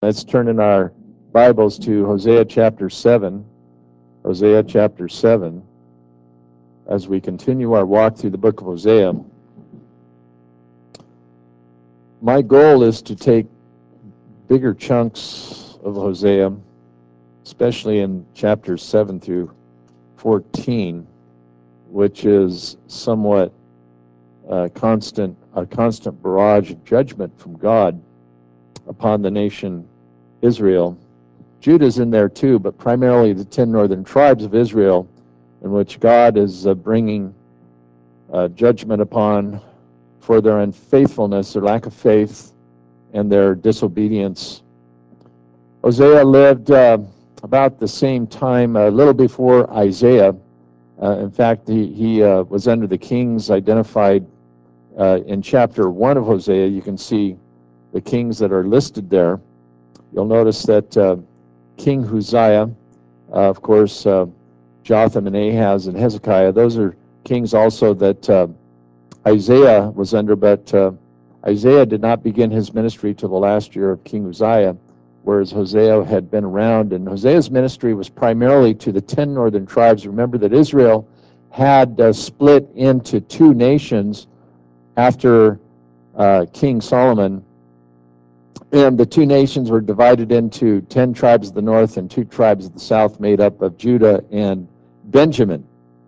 Let's turn in our Bibles to Hosea chapter 7. Hosea chapter 7. As we continue our walk through the book of Hosea, my goal is to take bigger chunks of Hosea, especially in chapters 7 through 14, which is somewhat a constant barrage of judgment from God upon the nation Israel. Judah's in there too, but primarily the 10 northern tribes of Israel, in which God is bringing judgment upon for their unfaithfulness, their lack of faith, and their disobedience. Hosea lived about the same time, a little before Isaiah. In fact, he was under the kings identified in chapter 1 of Hosea. You can see the kings that are listed there. You'll notice that King Uzziah, of course, Jotham and Ahaz and Hezekiah, those are kings also that Isaiah was under, but Isaiah did not begin his ministry till the last year of King Uzziah, whereas Hosea had been around. And Hosea's ministry was primarily to the 10 northern tribes. Remember that Israel had split into two nations after King Solomon, and the two nations were divided into 10 tribes of the north and 2 tribes of the south, made up of Judah and Benjamin.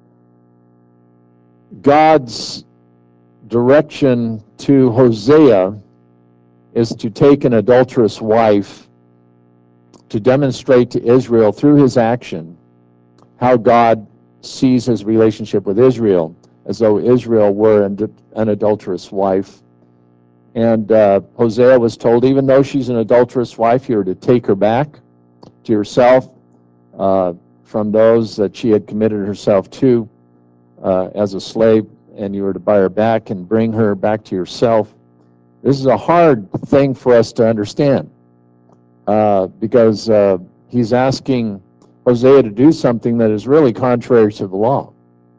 God's direction to Hosea is to take an adulterous wife to demonstrate to Israel through his action how God sees his relationship with Israel, as though Israel were an adulterous wife. And Hosea was told, even though she's an adulterous wife, you're to take her back to yourself from those that she had committed herself to as a slave, and you were to buy her back and bring her back to yourself. This is a hard thing for us to understand because he's asking Hosea to do something that is really contrary to the law.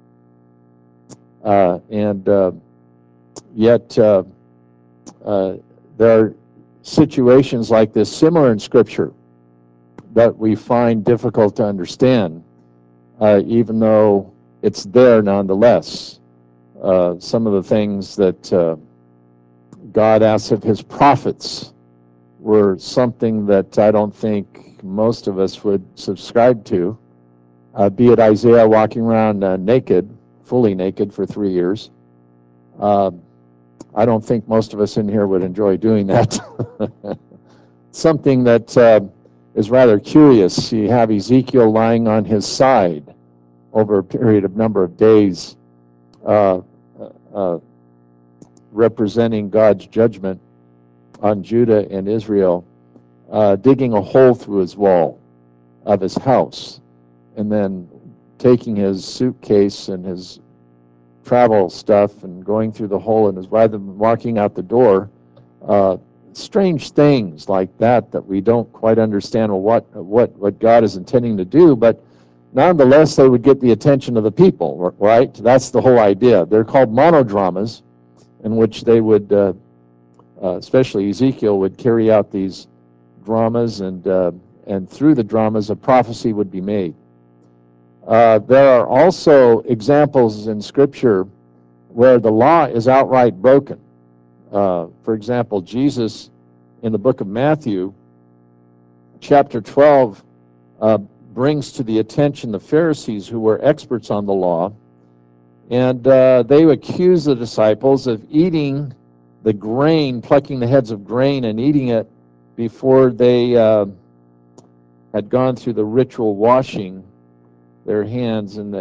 And yet there are situations like this similar in Scripture that we find difficult to understand, even though it's there nonetheless. Some of the things that God asks of his prophets were something that I don't think most of us would subscribe to, be it Isaiah walking around naked, fully naked for 3 years. I don't think most of us in here would enjoy doing that. Something that is rather curious. You have Ezekiel lying on his side over a period of number of days, representing God's judgment on Judah and Israel, digging a hole through his wall of his house, and then taking his suitcase and his travel stuff and going through the hole, and rather than walking out the door, strange things like that we don't quite understand what God is intending to do, but nonetheless they would get the attention of the people, right? That's the whole idea. They're called monodramas, in which they would, especially Ezekiel, would carry out these dramas, and through the dramas a prophecy would be made. There are also examples in Scripture where the law is outright broken. For example, Jesus in the book of Matthew, chapter 12, brings to the attention the Pharisees, who were experts on the law, and they accuse the disciples of eating the grain, plucking the heads of grain and eating it before they had gone through the ritual washing their hands, and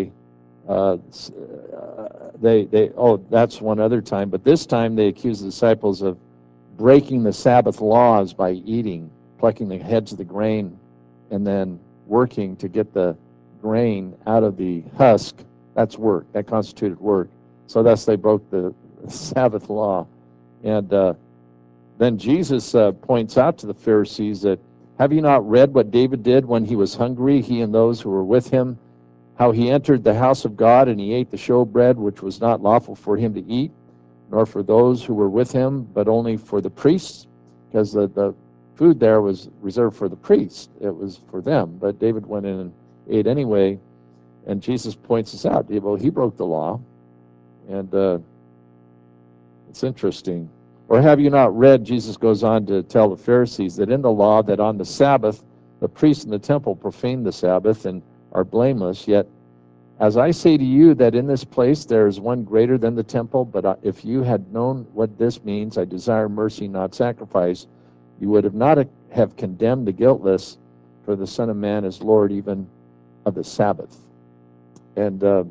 that's one other time, but this time they accuse the disciples of breaking the Sabbath laws by eating, plucking the heads of the grain, and then working to get the grain out of the husk. That's work. That constituted work. So thus they broke the Sabbath law. And then Jesus points out to the Pharisees that, have you not read what David did when he was hungry, he and those who were with him, how he entered the house of God and he ate the showbread, which was not lawful for him to eat, nor for those who were with him, but only for the priests, because the food there was reserved for the priests. It was for them, but David went in and ate anyway. And Jesus points this out. Well, he broke the law, and it's interesting. Or have you not read, Jesus goes on to tell the Pharisees that in the law that on the Sabbath the priests in the temple profane the Sabbath and are blameless, yet as I say to you that in this place there is one greater than the temple, but if you had known what this means, I desire mercy, not sacrifice, you would have not have condemned the guiltless, for the Son of Man is Lord even of the Sabbath. And the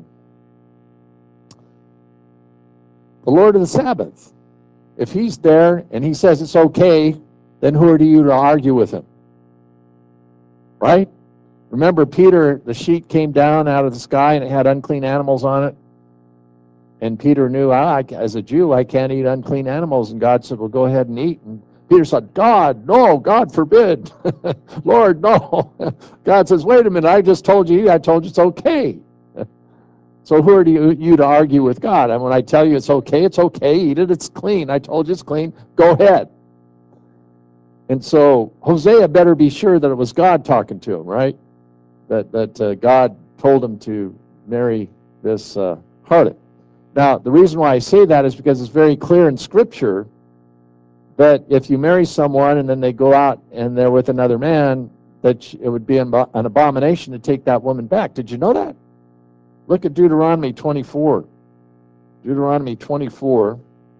Lord of the Sabbath, if he's there and he says it's okay, then who are you to argue with him? Right? Remember, Peter, the sheet came down out of the sky and it had unclean animals on it. And Peter knew, as a Jew, I can't eat unclean animals. And God said, well, go ahead and eat. And Peter said, God, no, God forbid. Lord, no. God says, wait a minute, I just told you it's okay. So who are you to argue with God? And when I tell you it's okay, eat it, it's clean. I told you it's clean, go ahead. And so Hosea better be sure that it was God talking to him, right? That God told him to marry this harlot. Now, the reason why I say that is because it's very clear in Scripture that if you marry someone and then they go out and they're with another man, that it would be an abomination to take that woman back. Did you know that? Look at Deuteronomy 24. Deuteronomy 24.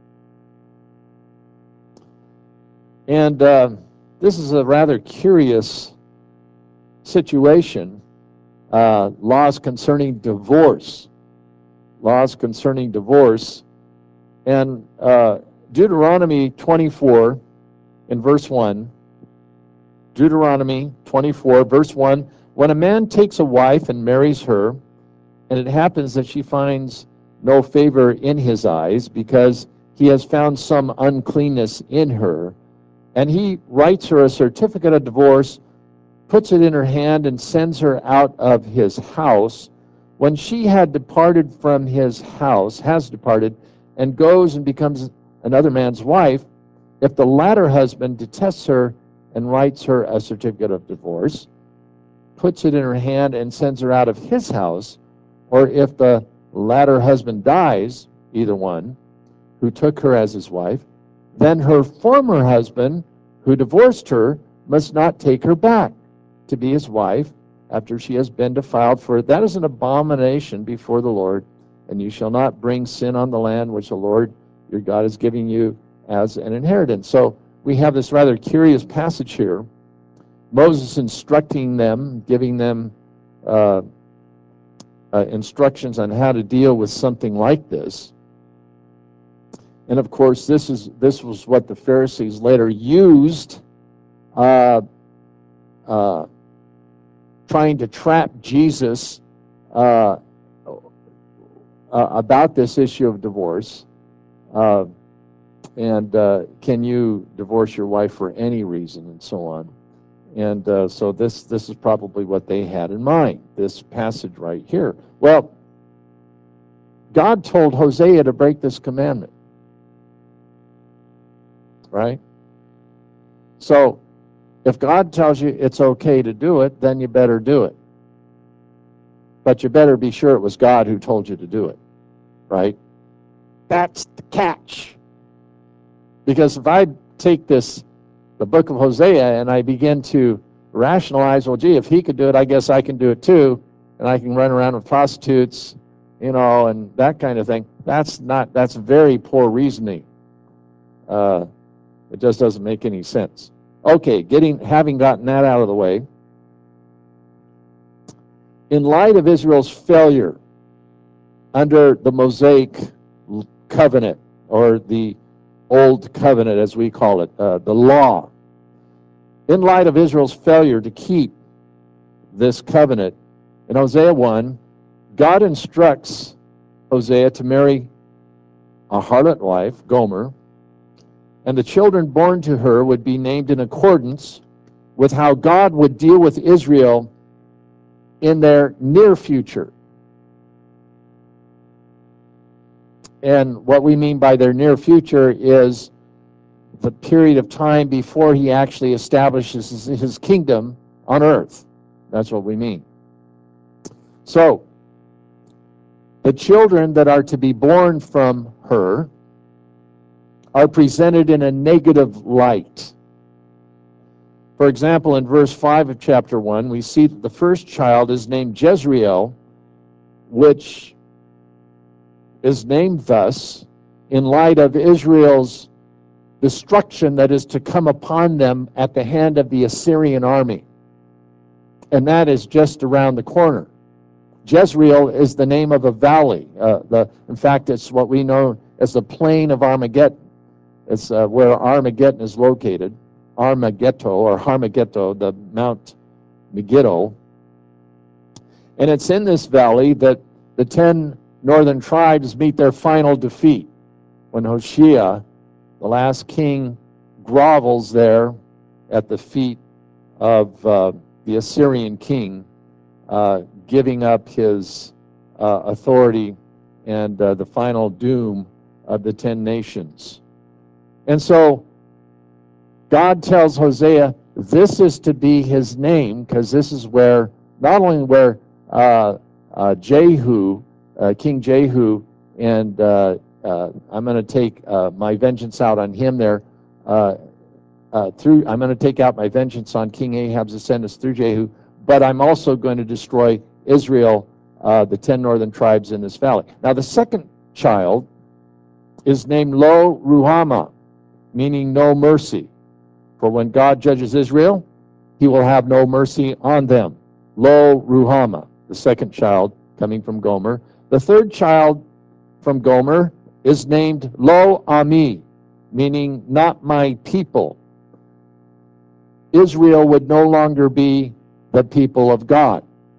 And this is a rather curious situation. Laws concerning divorce. Laws concerning divorce. And Deuteronomy 24 in verse 1. Deuteronomy 24, verse 1. When a man takes a wife and marries her, and it happens that she finds no favor in his eyes because he has found some uncleanness in her, and he writes her a certificate of divorce, puts it in her hand, and sends her out of his house. When she had departed from his house, has departed, and goes and becomes another man's wife, if the latter husband detests her and writes her a certificate of divorce, puts it in her hand, and sends her out of his house, or if the latter husband dies, either one, who took her as his wife, then her former husband, who divorced her, must not take her back to be his wife after she has been defiled, for that is an abomination before the Lord, and you shall not bring sin on the land which the Lord your God is giving you as an inheritance. So we have this rather curious passage here. Moses instructing them, giving them instructions on how to deal with something like this. And of course, this was what the Pharisees later used, trying to trap Jesus about this issue of divorce. And can you divorce your wife for any reason, and so on. And so this is probably what they had in mind, this passage right here. Well, God told Hosea to break this commandment, right? So if God tells you it's okay to do it, then you better do it. But you better be sure it was God who told you to do it, right? That's the catch. Because if I take the book of Hosea, and I begin to rationalize, well, gee, if he could do it, I guess I can do it too, and I can run around with prostitutes, and that kind of thing. That's very poor reasoning. It just doesn't make any sense. Okay, having gotten that out of the way, in light of Israel's failure under the Mosaic covenant, or the Old Covenant as we call it, the law, in light of Israel's failure to keep this covenant, in Hosea 1, God instructs Hosea to marry a harlot wife, Gomer, and the children born to her would be named in accordance with how God would deal with Israel in their near future. And what we mean by their near future is the period of time before he actually establishes his kingdom on earth. That's what we mean. So, the children that are to be born from her are presented in a negative light. For example, in verse 5 of chapter 1, we see that the first child is named Jezreel, which is named thus in light of Israel's destruction that is to come upon them at the hand of the Assyrian army. And that is just around the corner. Jezreel is the name of a valley. In fact, it's what we know as the plain of Armageddon. It's where Armageddon is located. Armageddon, or Harmageddon, the Mount Megiddo. And it's in this valley that the 10 northern tribes meet their final defeat, when Hoshea, the last king, grovels there at the feet of the Assyrian king, giving up his authority and the final doom of the 10 nations. And so God tells Hosea this is to be his name, because this is where, not only where Jehu, King Jehu, and I'm going to take my vengeance out on him there, I'm going to take out my vengeance on King Ahab's descendants through Jehu, but I'm also going to destroy Israel, the 10 northern tribes in this valley. Now, the second child is named Lo Ruhamah, meaning no mercy. For when God judges Israel, he will have no mercy on them. Lo Ruhamah, the second child coming from Gomer. The third child from Gomer is named Lo Ami, meaning not my people. Israel would no longer be the people of God.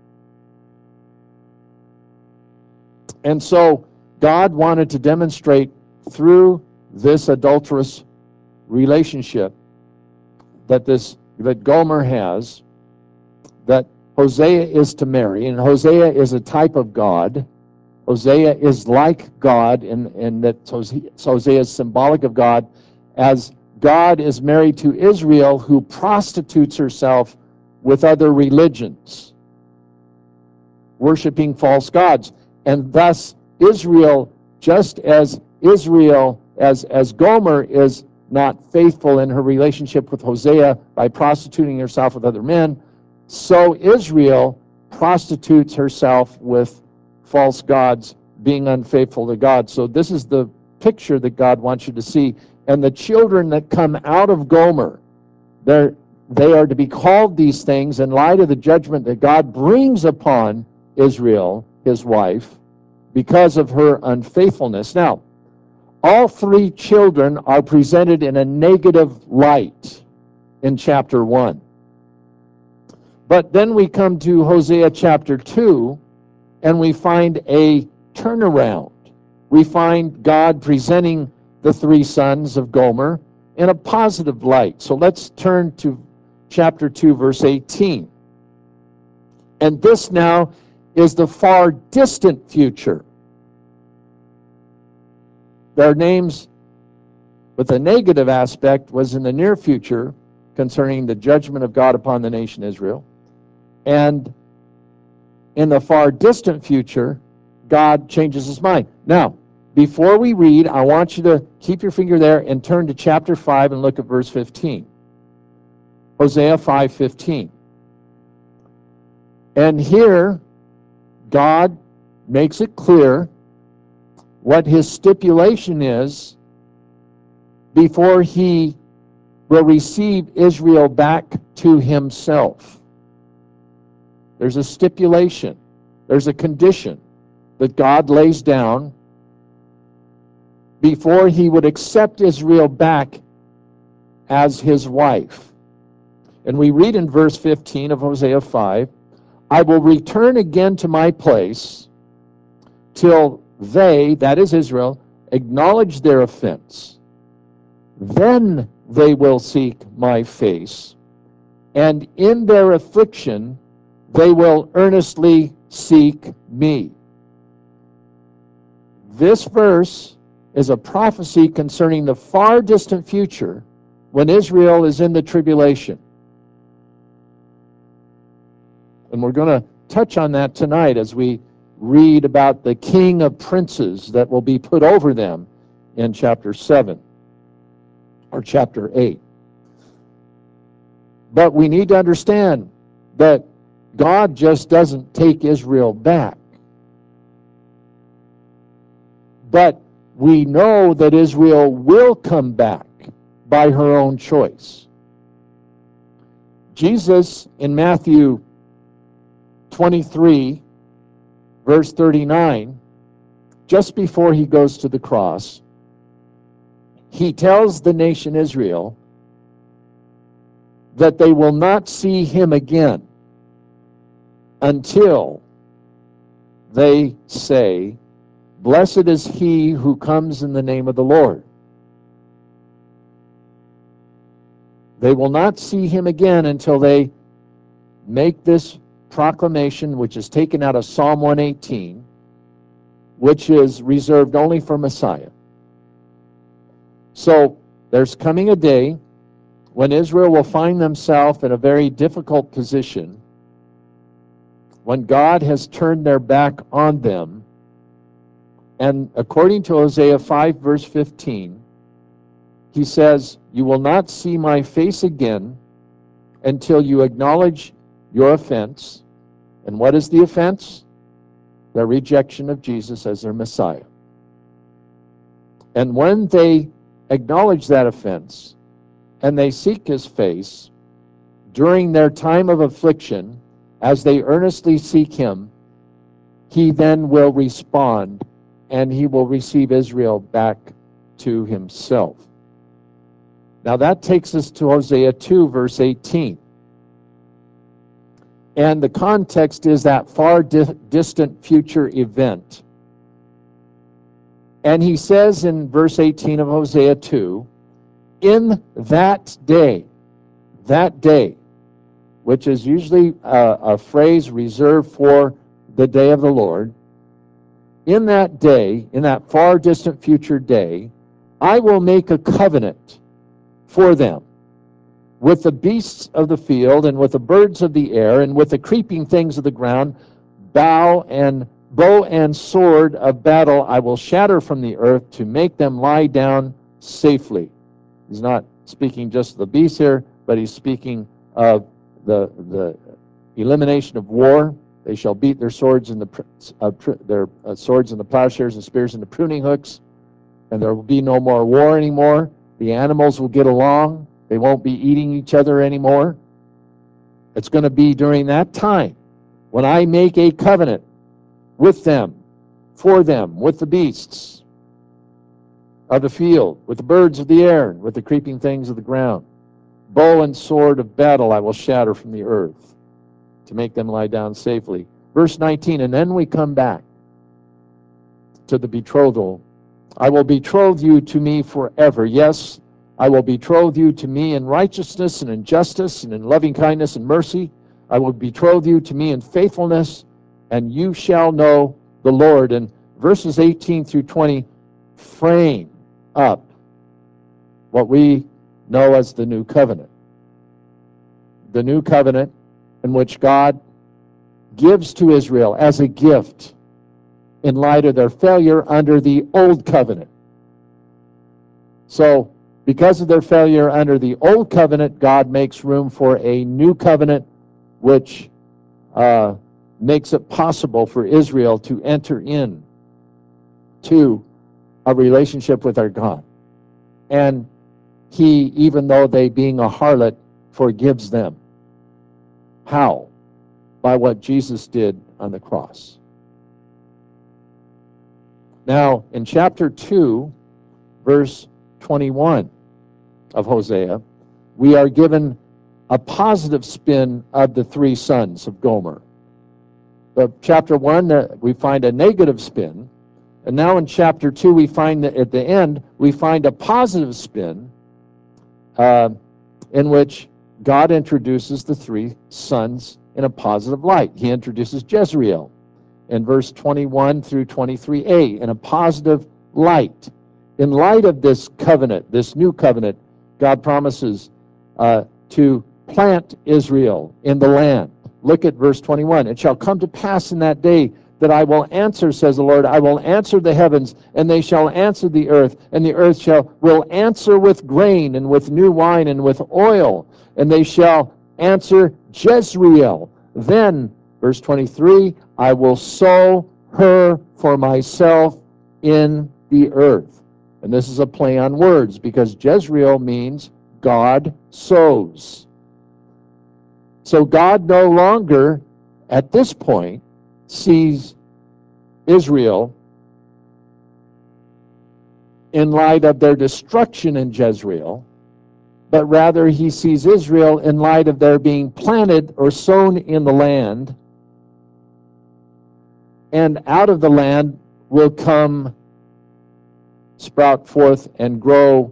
And so God wanted to demonstrate through this adulterous relationship that Gomer has, that Hosea is to marry, and Hosea is a type of God. Hosea is like God in that Hosea is symbolic of God, as God is married to Israel, who prostitutes herself with other religions, worshiping false gods. And thus Israel, just as Israel, as Gomer is not faithful in her relationship with Hosea by prostituting herself with other men, so Israel prostitutes herself with false gods, being unfaithful to God. So this is the picture that God wants you to see. And the children that come out of Gomer, they are to be called these things in light of the judgment that God brings upon Israel, his wife, because of her unfaithfulness. Now, all three children are presented in a negative light in chapter 1. But then we come to Hosea chapter 2, and we find a turnaround. We find God presenting the three sons of Gomer in a positive light. So let's turn to chapter 2, verse 18. And this now is the far distant future. Their names with a negative aspect was in the near future concerning the judgment of God upon the nation Israel. And in the far distant future, God changes his mind. Now, before we read, I want you to keep your finger there and turn to chapter 5 and look at verse 15. Hosea 5:15. And here, God makes it clear what his stipulation is before he will receive Israel back to himself. There's a stipulation. There's a condition that God lays down before he would accept Israel back as his wife. And we read in verse 15 of Hosea 5, I will return again to my place till they, that is Israel, acknowledge their offense. Then they will seek my face, and in their affliction they will earnestly seek me. This verse is a prophecy concerning the far distant future when Israel is in the tribulation. And we're going to touch on that tonight as we read about the king of princes that will be put over them in chapter 7 or chapter 8. But we need to understand that God just doesn't take Israel back. But we know that Israel will come back by her own choice. Jesus in Matthew 23, verse 39, just before he goes to the cross, he tells the nation Israel that they will not see him again until they say, "Blessed is he who comes in the name of the Lord." They will not see him again until they make this proclamation, which is taken out of Psalm 118, which is reserved only for Messiah. So there's coming a day when Israel will find themselves in a very difficult position, when God has turned their back on them. And according to Hosea 5, verse 15, he says, "You will not see my face again until you acknowledge your offense." And what is the offense? Their rejection of Jesus as their Messiah. And when they acknowledge that offense and they seek his face during their time of affliction, as they earnestly seek him, he then will respond and he will receive Israel back to himself. Now that takes us to Hosea 2, verse 18. And the context is that far distant future event. And he says in verse 18 of Hosea 2, "In that day," which is usually a phrase reserved for the day of the Lord, "in that day, in that far distant future day, I will make a covenant for them with the beasts of the field and with the birds of the air and with the creeping things of the ground. Bow and sword of battle I will shatter from the earth to make them lie down safely." He's not speaking just of the beasts here, but he's speaking of the elimination of war. "They shall beat their swords in swords in the plowshares and spears in the pruning hooks, and there will be no more war anymore. The animals will get along. They won't be eating each other anymore." It's going to be during that time when I make a covenant with them, for them, with the beasts of the field, with the birds of the air, and with the creeping things of the ground. Bow and sword of battle I will shatter from the earth to make them lie down safely. Verse 19, and then we come back to the betrothal. "I will betroth you to me forever. Yes, I will betroth you to me in righteousness and in justice and in loving kindness and mercy. I will betroth you to me in faithfulness, and you shall know the Lord." And verses 18 through 20 frame up what we know as the new covenant. The new covenant in which God gives to Israel as a gift in light of their failure under the old covenant. So, because of their failure under the old covenant, God makes room for a new covenant, which makes it possible for Israel to enter in to a relationship with our God. And he, even though they being a harlot, forgives them. How? By what Jesus did on the cross. Now, in chapter 2, verse 21 of Hosea, we are given a positive spin of the three sons of Gomer. Chapter 1, we find a negative spin. And now in chapter 2, we find that at the end, we find a positive spin in which God introduces the three sons in a positive light. He introduces Jezreel in verse 21 through 23a in a positive light. In light of this covenant, this new covenant, God promises to plant Israel in the land. Look at verse 21. It shall come to pass in that day that I will answer, says the Lord, I will answer the heavens, and they shall answer the earth, and the earth will answer with grain, and with new wine, and with oil, and they shall answer Jezreel. Then, verse 23, I will sow her for myself in the earth. And this is a play on words, because Jezreel means God sows. So God no longer, at this point, sees Israel in light of their destruction in Jezreel, but rather he sees Israel in light of their being planted or sown in the land, and out of the land will come, sprout forth, and grow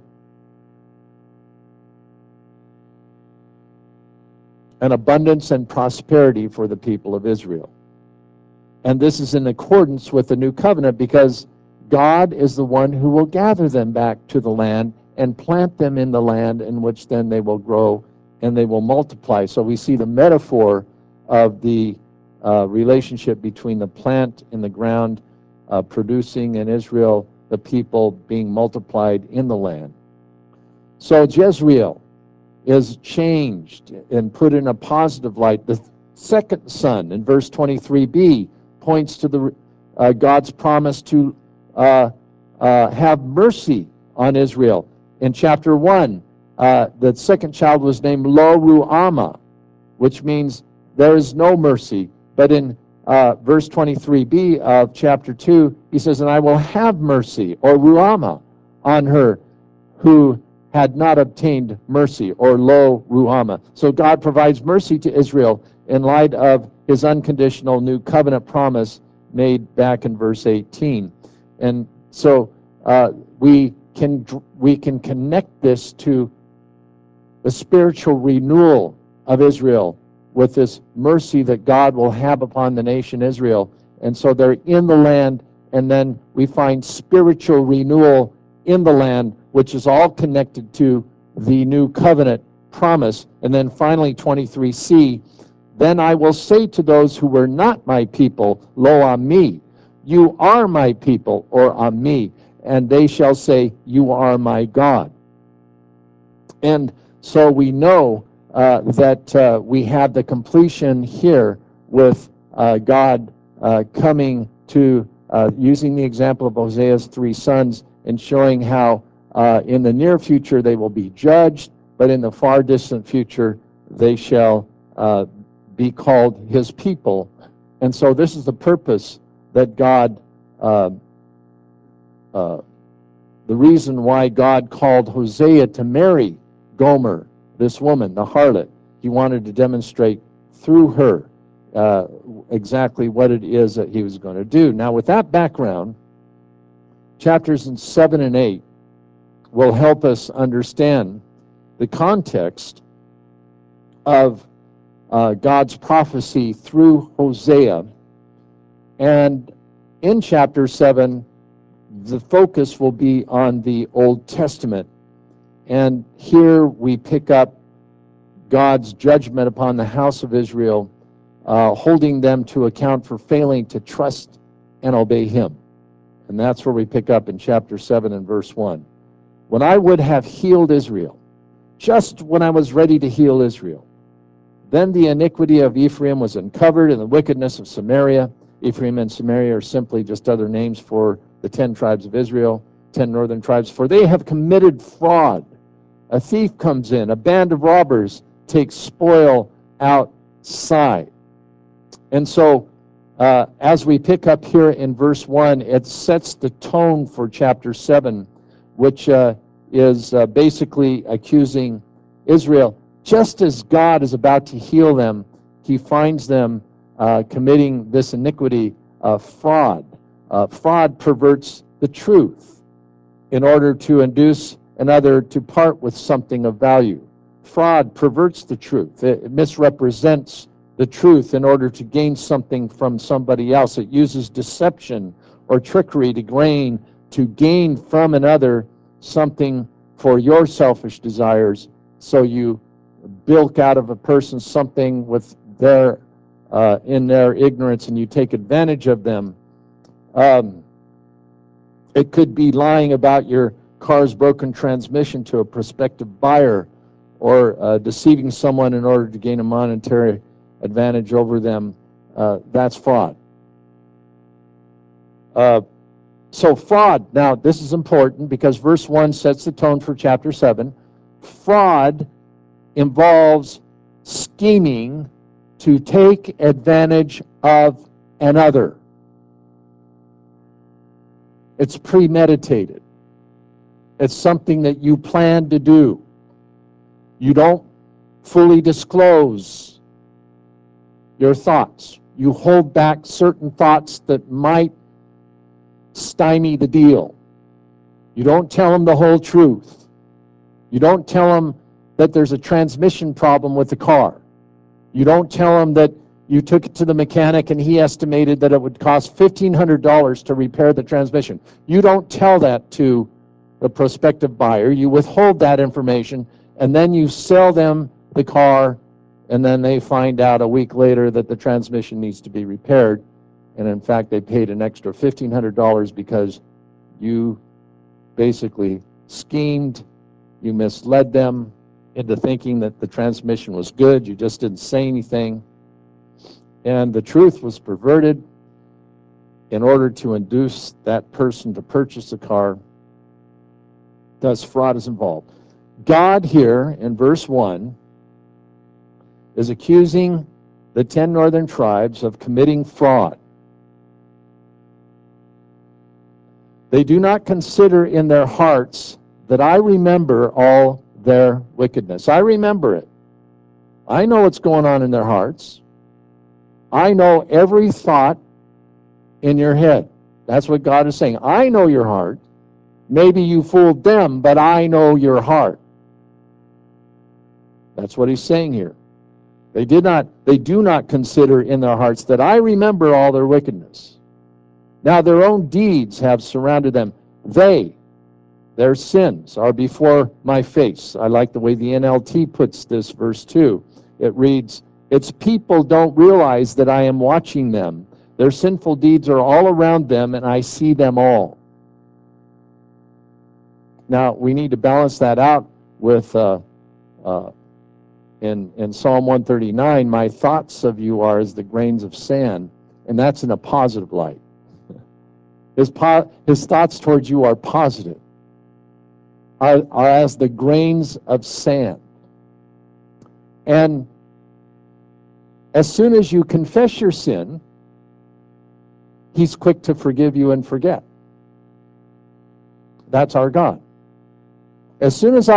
an abundance and prosperity for the people of Israel. And this is in accordance with the new covenant, because God is the one who will gather them back to the land and plant them in the land, in which then they will grow and they will multiply. So we see the metaphor of the relationship between the plant in the ground producing in Israel, the people being multiplied in the land. So Jezreel is changed and put in a positive light. The second son in verse 23b points to the God's promise to have mercy on Israel. In chapter 1, the second child was named Lo Ruhamah, which means there is no mercy. But in verse 23b of chapter 2, he says, and I will have mercy, or Ruhamah, on her who had not obtained mercy, or Lo Ruhamah. So God provides mercy to Israel in light of his unconditional new covenant promise made back in verse 18. And so we can connect this to the spiritual renewal of Israel with this mercy that God will have upon the nation Israel. And so they're in the land, and then we find spiritual renewal in the land, which is all connected to the new covenant promise. And then finally, 23c, then I will say to those who were not my people, Lo Ami, you are my people, or Ami, and they shall say, you are my God. And so we know that we have the completion here with God coming to, using the example of Hosea's three sons, and showing how in the near future they will be judged, but in the far distant future they shall be called his people. And so this is the purpose that God, the reason why God called Hosea to marry Gomer, this woman, the harlot. He wanted to demonstrate through her exactly what it is that he was going to do. Now, with that background, chapters 7 and 8 will help us understand the context of God's prophecy through Hosea. And in chapter 7, the focus will be on the Old Testament. And here we pick up God's judgment upon the house of Israel, holding them to account for failing to trust and obey him. And that's where we pick up in chapter 7 and verse 1. When I would have healed Israel, just when I was ready to heal Israel, then the iniquity of Ephraim was uncovered, and the wickedness of Samaria. Ephraim and Samaria are simply just other names for the 10 tribes of Israel, 10 northern tribes, for they have committed fraud. A thief comes in, a band of robbers takes spoil outside. And so as we pick up here in verse 1, it sets the tone for chapter 7, which is basically accusing Israel. Just as God is about to heal them, he finds them committing this iniquity of fraud. Fraud perverts the truth in order to induce another to part with something of value. Fraud perverts the truth. It misrepresents the truth in order to gain something from somebody else. It uses deception or trickery to gain from another something for your selfish desires. So you bilk out of a person something with their in their ignorance, and you take advantage of them. It could be lying about your car's broken transmission to a prospective buyer, or deceiving someone in order to gain a monetary advantage over them. That's fraud. So fraud, now this is important because verse 1 sets the tone for chapter 7. Fraud involves scheming to take advantage of another. It's premeditated. It's something that you plan to do. You don't fully disclose your thoughts. You hold back certain thoughts that might stymie the deal. You don't tell them the whole truth. You don't tell them that there's a transmission problem with the car. You don't tell them that you took it to the mechanic and he estimated that it would cost $1,500 to repair the transmission. You don't tell that to the prospective buyer. You withhold that information, and then you sell them the car, and then they find out a week later that the transmission needs to be repaired. And in fact, they paid an extra $1,500 because you basically schemed, you misled them into thinking that the transmission was good. You just didn't say anything. And the truth was perverted in order to induce that person to purchase the car. Thus, fraud is involved. God here in verse 1 is accusing the 10 northern tribes of committing fraud. They do not consider in their hearts that I remember all their wickedness. I remember it. I know what's going on in their hearts. I know every thought in your head. That's what God is saying. I know your heart. Maybe you fooled them, but I know your heart. That's what he's saying here. They do not consider in their hearts that I remember all their wickedness. Now their own deeds have surrounded them. Their sins are before my face. I like the way the NLT puts this, verse 2. It reads, its people don't realize that I am watching them. Their sinful deeds are all around them, and I see them all. Now, we need to balance that out with, in Psalm 139, my thoughts of you are as the grains of sand, and that's in a positive light. His thoughts towards you are positive, are as the grains of sand. And as soon as you confess your sin, he's quick to forgive you and forget. That's our God. As soon as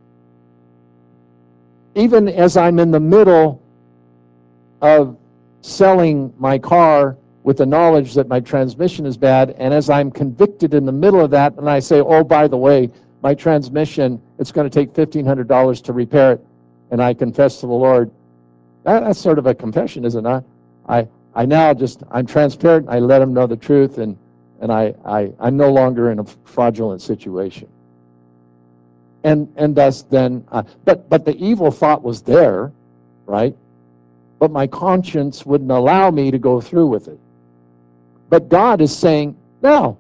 even as I'm in the middle of selling my car with the knowledge that my transmission is bad, and as I'm convicted in the middle of that, and I say, oh, by the way, my transmission, it's going to take $1,500 to repair it, and I confess to the Lord, that's sort of a confession, isn't it? I'm transparent, I let him know the truth, and I'm no longer in a fraudulent situation. And thus then, but the evil thought was there, right? But my conscience wouldn't allow me to go through with it. But God is saying, no.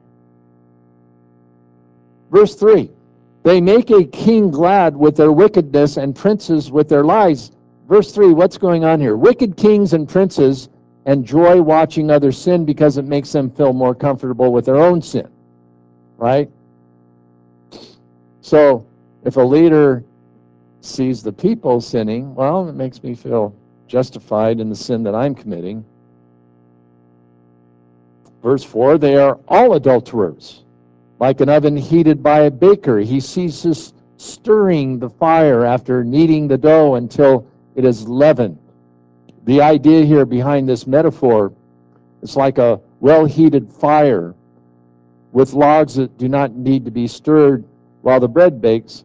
Verse 3, they make a king glad with their wickedness and princes with their lies. Verse 3, what's going on here? Wicked kings and princes enjoy watching others sin because it makes them feel more comfortable with their own sin, right? So if a leader sees the people sinning, well, it makes me feel justified in the sin that I'm committing. Verse 4, they are all adulterers. Like an oven heated by a baker, he ceases stirring the fire after kneading the dough until it is leavened. The idea here behind this metaphor is like a well-heated fire with logs that do not need to be stirred while the bread bakes.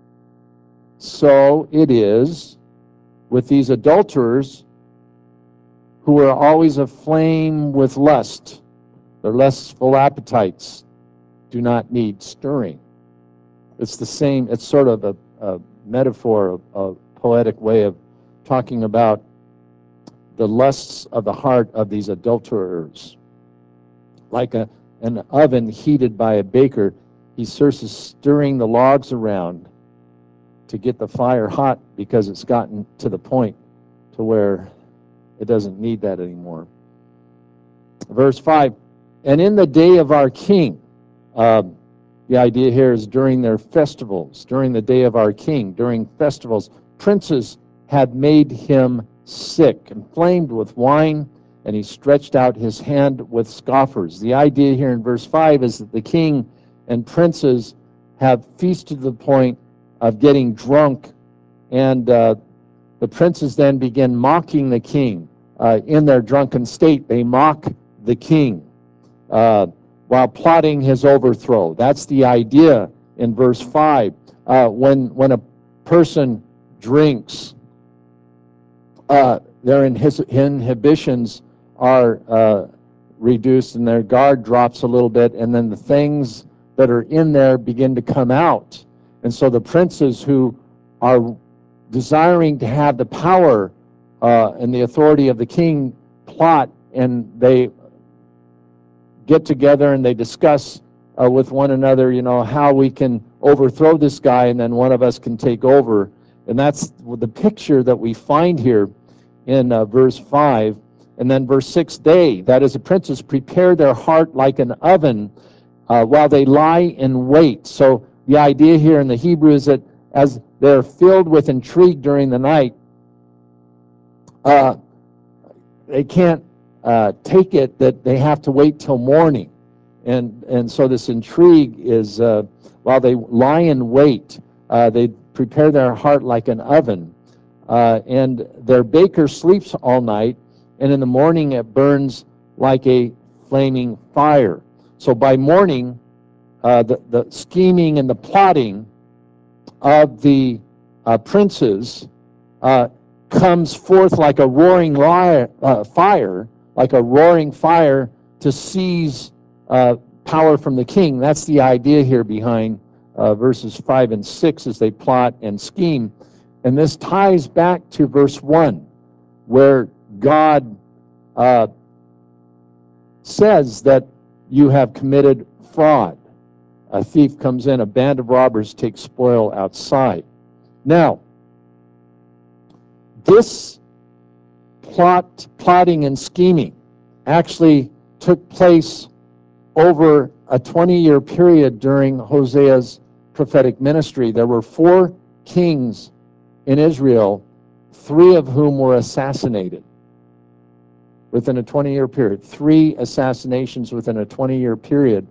So it is with these adulterers who are always aflame with lust. Their lustful appetites do not need stirring. It's the same, it's sort of a metaphor, a poetic way of talking about the lusts of the heart of these adulterers. Like an oven heated by a baker, he starts stirring the logs around to get the fire hot because it's gotten to the point to where it doesn't need that anymore. Verse 5, and in the day of our king, the idea here is during their festivals, during the day of our king, during festivals, princes had made him sick, inflamed with wine, and he stretched out his hand with scoffers. The idea here in verse 5 is that the king and princes have feasted to the point of getting drunk, and the princes then begin mocking the king. In their drunken state, they mock the king while plotting his overthrow. That's the idea in verse 5. When a person drinks, their inhibitions are reduced and their guard drops a little bit, and then the things that are in there begin to come out. And so the princes who are desiring to have the power and the authority of the king plot, and they get together and they discuss with one another, how we can overthrow this guy and then one of us can take over. And that's the picture that we find here in verse 5. And then verse 6, they, that is the princes, prepare their heart like an oven while they lie in wait. So the idea here in the Hebrew is that as they're filled with intrigue during the night, they can't take it that they have to wait till morning. And so this intrigue is, while they lie in wait, they prepare their heart like an oven. And their baker sleeps all night, and in the morning it burns like a flaming fire. So by morning, the scheming and the plotting of the princes comes forth like a roaring fire, like a roaring fire to seize power from the king. That's the idea here behind verses 5 and 6 as they plot and scheme. And this ties back to verse 1, where God says that you have committed fraud. A thief comes in, a band of robbers takes spoil outside. Now, this plotting and scheming actually took place over a 20-year period during Hosea's prophetic ministry. There were 4 kings in Israel, 3 of whom were assassinated within a 20-year period. 3 assassinations within a 20-year period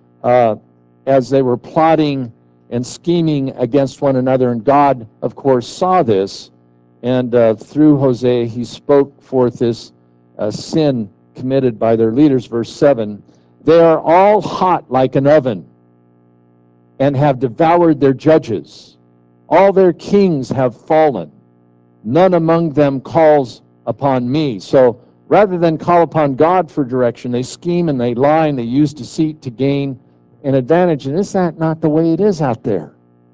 as they were plotting and scheming against one another. And God, of course, saw this, and through Hosea, he spoke forth this sin committed by their leaders. Verse 7, they are all hot like an oven and have devoured their judges. All their kings have fallen. None among them calls upon me. So rather than call upon God for direction, they scheme and they lie and they use deceit to gain an advantage. And is that not the way it is out there?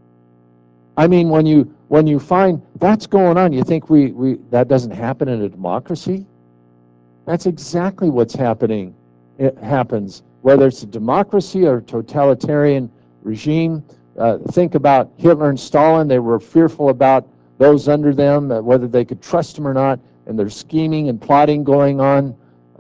I mean, when you find that's going on, you think that doesn't happen in a democracy? That's exactly what's happening. It happens, whether it's a democracy or a totalitarian regime. Think about Hitler and Stalin. They were fearful about those under them, whether they could trust them or not, and there's scheming and plotting going on.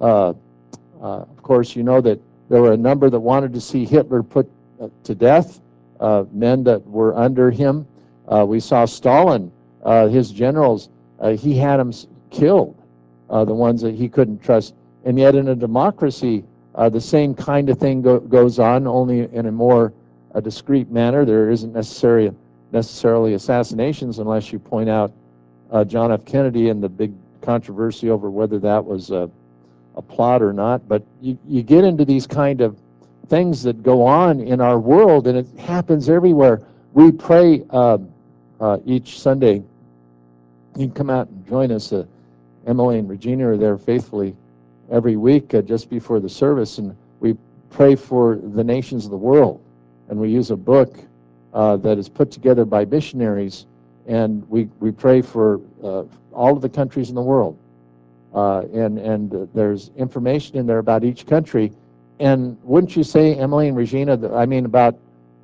Of course, you know that there were a number that wanted to see Hitler put to death, men that were under him. We saw Stalin, his generals, he had them killed, the ones that he couldn't trust. And yet in a democracy, the same kind of thing goes on, only in a more discreet manner. There isn't necessarily assassinations unless you point out John F. Kennedy and the big controversy over whether that was a plot or not. But you get into these kind of things that go on in our world, and it happens everywhere. We pray each Sunday. You can come out and join us. Emily and Regina are there faithfully every week just before the service, and we pray for the nations of the world. And we use a book that is put together by missionaries, and we pray for all of the countries in the world. And there's information in there about each country. And wouldn't you say, Emily and Regina, I mean, about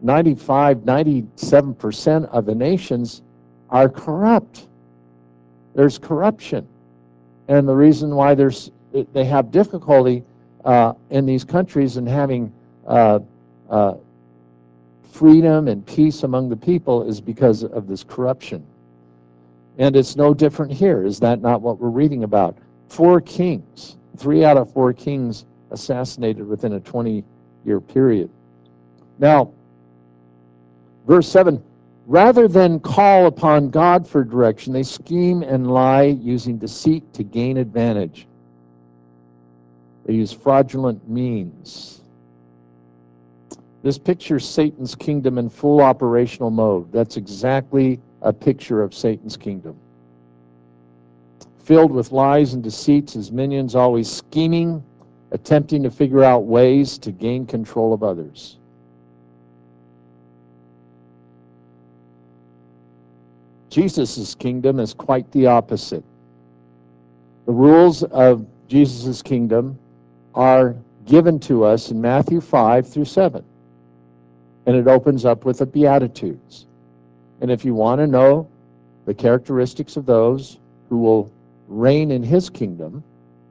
97% of the nations are corrupt. There's corruption. And the reason why they have difficulty in these countries in having freedom and peace among the people is because of this corruption. And it's no different here. Is that not what we're reading about? 4 kings, 3 out of 4 kings assassinated within a 20-year period. Now, verse 7, rather than call upon God for direction, they scheme and lie using deceit to gain advantage. They use fraudulent means. This pictures Satan's kingdom in full operational mode. That's exactly a picture of Satan's kingdom. Filled with lies and deceits, his minions always scheming, attempting to figure out ways to gain control of others. Jesus' kingdom is quite the opposite. The rules of Jesus' kingdom are given to us in Matthew 5 through 7. And it opens up with the Beatitudes. And if you want to know the characteristics of those who will reign in his kingdom,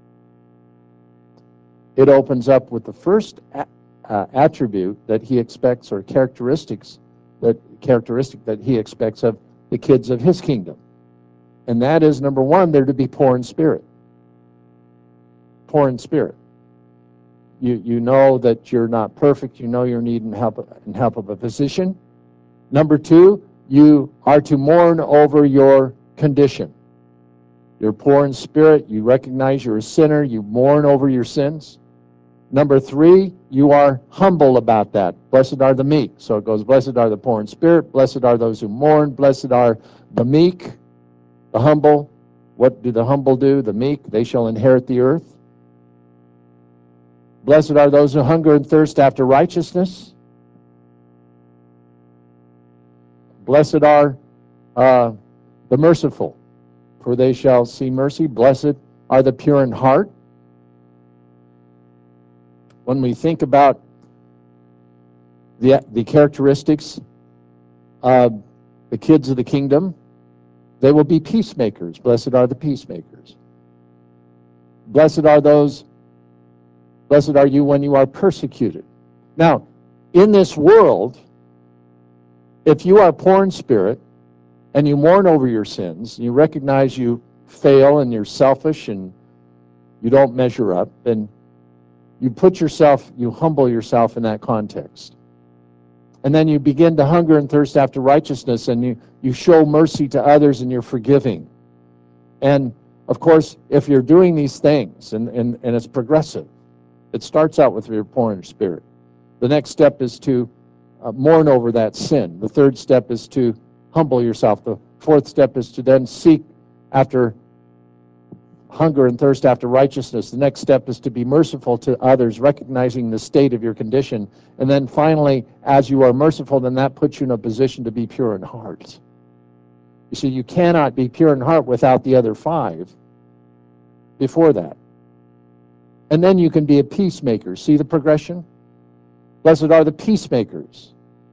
it opens up with the first attribute that he expects, or characteristic that he expects of the kids of his kingdom. And that is, number 1, they're to be poor in spirit. Poor in spirit. You know that you're not perfect. You know you're needing help of a physician. Number 2, you are to mourn over your condition. You're poor in spirit. You recognize you're a sinner. You mourn over your sins. Number 3, you are humble about that. Blessed are the meek. So it goes, blessed are the poor in spirit. Blessed are those who mourn. Blessed are the meek, the humble. What do the humble do? The meek, they shall inherit the earth. Blessed are those who hunger and thirst after righteousness. Blessed are the merciful, for they shall see mercy. Blessed are the pure in heart. When we think about the characteristics of the kids of the kingdom, they will be peacemakers. Blessed are the peacemakers. Blessed are you when you are persecuted. Now, in this world, if you are poor in spirit and you mourn over your sins, you recognize you fail and you're selfish and you don't measure up, then you humble yourself in that context. And then you begin to hunger and thirst after righteousness, and you show mercy to others, and you're forgiving. And, of course, if you're doing these things, and it's progressive, it starts out with your poor in spirit. The next step is to mourn over that sin. The third step is to humble yourself. The fourth step is to then seek after hunger and thirst after righteousness. The next step is to be merciful to others, recognizing the state of your condition. And then finally, as you are merciful, then that puts you in a position to be pure in heart. You see, you cannot be pure in heart without the other 5 before that. And then you can be a peacemaker. See the progression? Blessed are the peacemakers.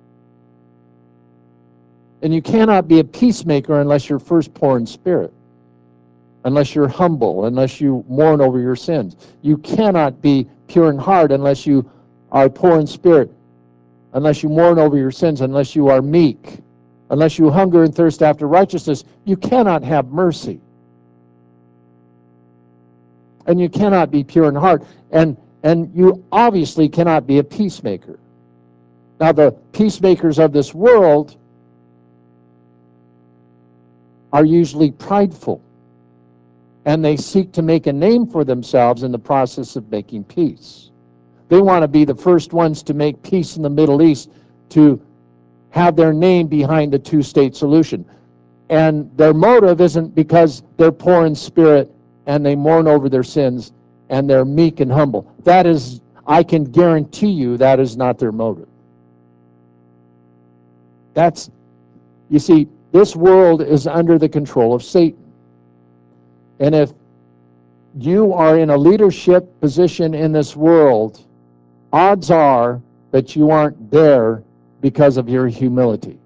And you cannot be a peacemaker unless you're first poor in spirit, unless you're humble, unless you mourn over your sins. You cannot be pure in heart unless you are poor in spirit, unless you mourn over your sins, unless you are meek, unless you hunger and thirst after righteousness. You cannot have mercy. And you cannot be pure in heart. And you obviously cannot be a peacemaker. Now, the peacemakers of this world are usually prideful, and they seek to make a name for themselves in the process of making peace. They want to be the first ones to make peace in the Middle East, to have their name behind the two-state solution. And their motive isn't because they're poor in spirit and they mourn over their sins and they're meek and humble. That is, I can guarantee you, that is not their motive. That's, you see, this world is under the control of Satan. And if you are in a leadership position in this world, odds are that you aren't there because of your humility.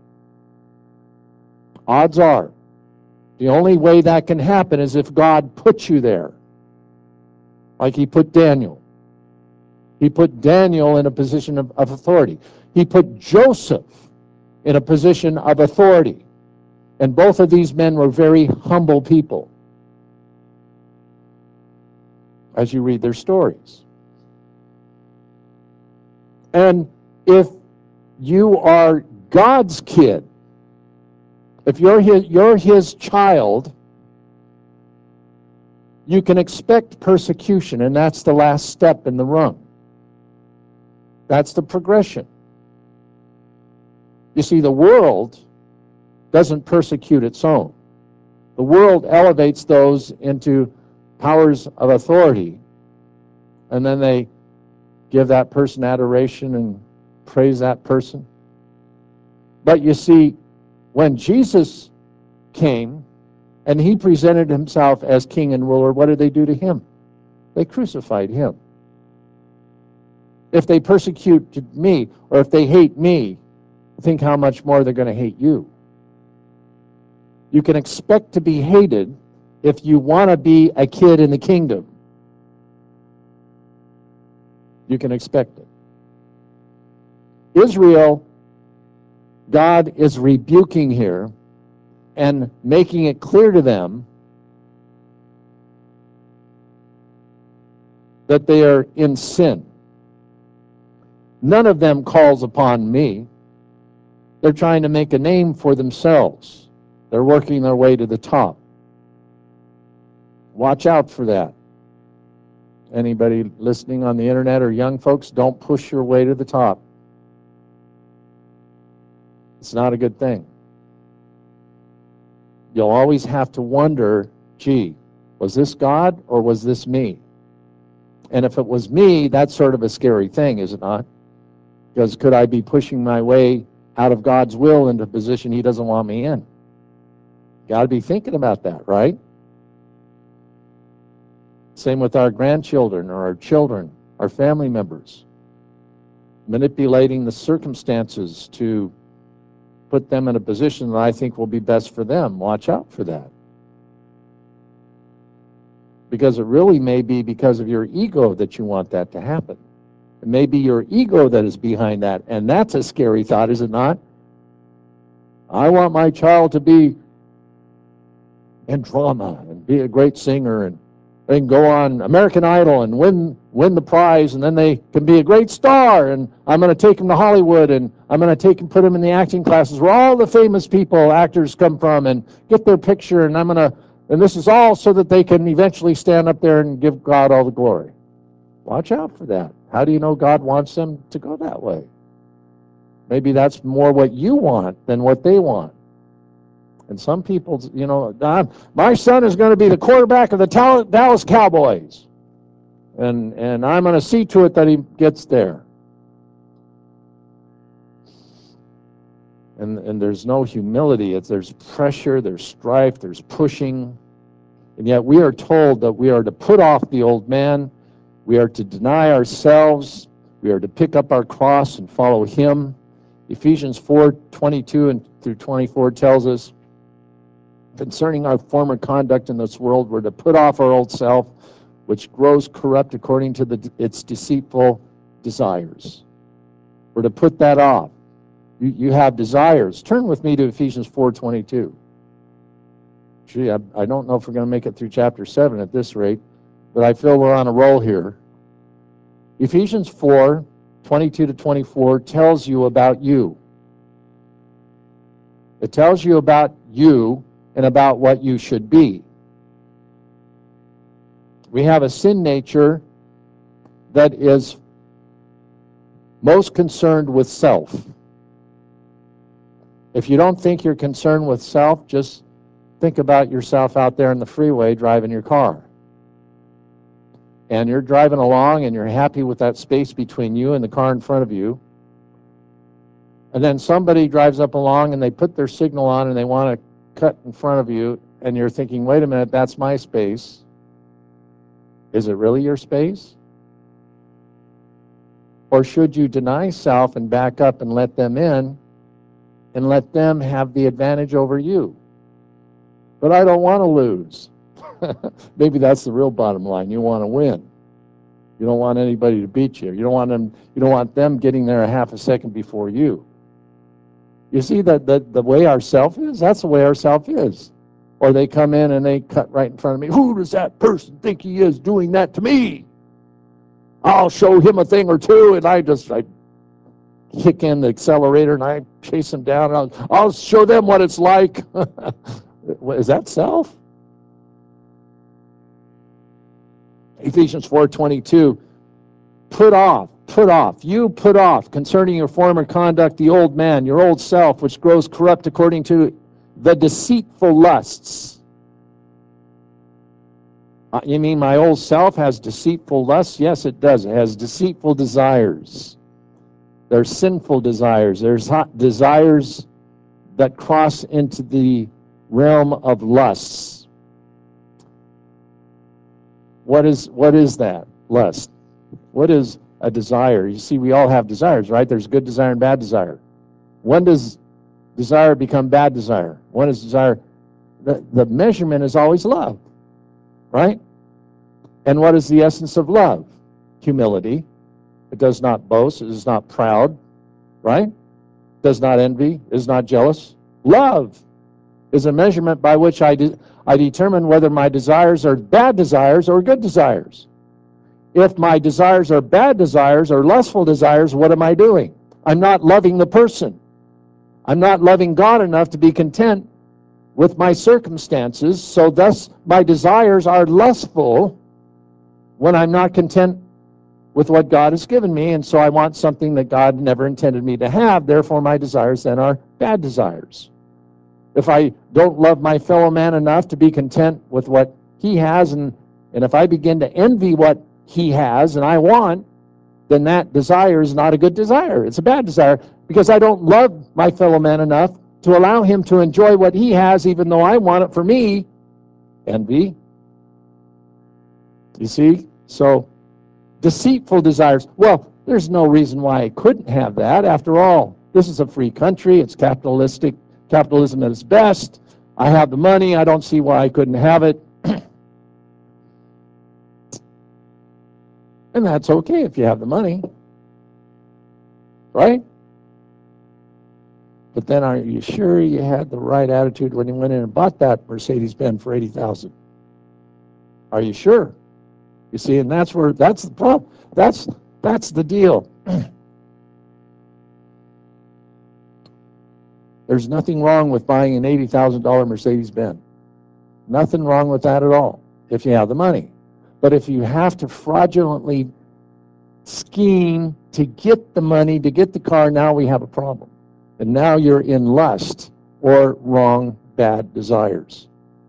Odds are. The only way that can happen is if God puts you there. Like he put Daniel. He put Daniel in a position of authority. He put Joseph in a position of authority. And both of these men were very humble people, as you read their stories. And if you are God's kid, if you're his child, you can expect persecution, and that's the last step in the rung. That's the progression. You see, the world doesn't persecute its own. The world elevates those into powers of authority, and then they give that person adoration and praise that person. But you see, when Jesus came and he presented himself as king and ruler, what did they do to him? They crucified him. If they persecuted me, or if they hate me, think how much more they're going to hate you. You can expect to be hated if you want to be a kid in the kingdom. You can expect it. Israel, God is rebuking here and making it clear to them that they are in sin. None of them calls upon me. They're trying to make a name for themselves. They're working their way to the top. Watch out for that. Anybody listening on the internet or young folks, don't push your way to the top. It's not a good thing. You'll always have to wonder, gee, was this God or was this me? And if it was me, that's sort of a scary thing, is it not? Because could I be pushing my way out of God's will into a position he doesn't want me in? Got to be thinking about that, right? Same with our grandchildren or our children, our family members. Manipulating the circumstances to put them in a position that I think will be best for them. Watch out for that. Because it really may be because of your ego that you want that to happen. It may be your ego that is behind that, and that's a scary thought, is it not? I want my child to be in drama and be a great singer, and they can go on American Idol and win the prize, and then they can be a great star, and I'm going to take them to Hollywood, and I'm going to take and put them in the acting classes where all the famous people, actors come from, and get their picture, and and this is all so that they can eventually stand up there and give God all the glory. Watch out for that. How do you know God wants them to go that way? Maybe that's more what you want than what they want. And some people, my son is going to be the quarterback of the Dallas Cowboys. And I'm going to see to it that he gets there. And there's no humility. There's pressure, there's strife, there's pushing. And yet we are told that we are to put off the old man. We are to deny ourselves. We are to pick up our cross and follow him. Ephesians 4:22 and through 24 tells us, concerning our former conduct in this world, we're to put off our old self, which grows corrupt according to its deceitful desires. We're to put that off. You have desires. Turn with me to Ephesians 4:22. Gee, I don't know if we're going to make it through chapter 7 at this rate, but I feel we're on a roll here. Ephesians 4:22 to 24 tells you about you. It tells you about you and about what you should be. We have a sin nature that is most concerned with self. If you don't think you're concerned with self, just think about yourself out there in the freeway driving your car. And you're driving along and you're happy with that space between you and the car in front of you. And then somebody drives up along and they put their signal on and they want to cut in front of you, and you're thinking, wait a minute, that's my space. Is it really your space? Or should you deny self and back up and let them in and let them have the advantage over you? But I don't want to lose. Maybe that's the real bottom line. You want to win. You don't want anybody to beat you. You don't want them getting there a half a second before you. You see that the way our self is, that's the way our self is. Or they come in and they cut right in front of me. Who does that person think he is doing that to me? I'll show him a thing or two, and I kick in the accelerator and I chase them down. I'll show them what it's like. Is that self? Ephesians 4:22. Put off concerning your former conduct the old man, your old self, which grows corrupt according to the deceitful lusts. You mean my old self has deceitful lusts? Yes, it does. It has deceitful desires. There's sinful desires. There's desires that cross into the realm of lusts. What is that? Lust. What is a desire? You see, we all have desires, right? There's good desire and bad desire. When does desire become bad desire? When is desire? The measurement is always love, right? And what is the essence of love? Humility. It does not boast. It is not proud, right? Does not envy. Is not jealous. Love is a measurement by which I determine whether my desires are bad desires or good desires. If my desires are bad desires or lustful desires, what am I doing? I'm not loving the person. I'm not loving God enough to be content with my circumstances, so thus my desires are lustful when I'm not content with what God has given me, and so I want something that God never intended me to have. Therefore, my desires then are bad desires. If I don't love my fellow man enough to be content with what he has, and if I begin to envy what he has and I want, then that desire is not a good desire. It's a bad desire because I don't love my fellow man enough to allow him to enjoy what he has, even though I want it for me. Envy. You see? So, deceitful desires. Well, there's no reason why I couldn't have that. After all, this is a free country. It's capitalistic. Capitalism at its best. I have the money. I don't see why I couldn't have it. And that's okay if you have the money. Right? But then are you sure you had the right attitude when you went in and bought that Mercedes-Benz for $80,000? Are you sure? You see, and that's the problem. That's the deal. There's nothing wrong with buying an $80,000 Mercedes-Benz. Nothing wrong with that at all if you have the money. But if you have to fraudulently scheme to get the money, to get the car, now we have a problem. And now you're in lust or wrong, bad desires.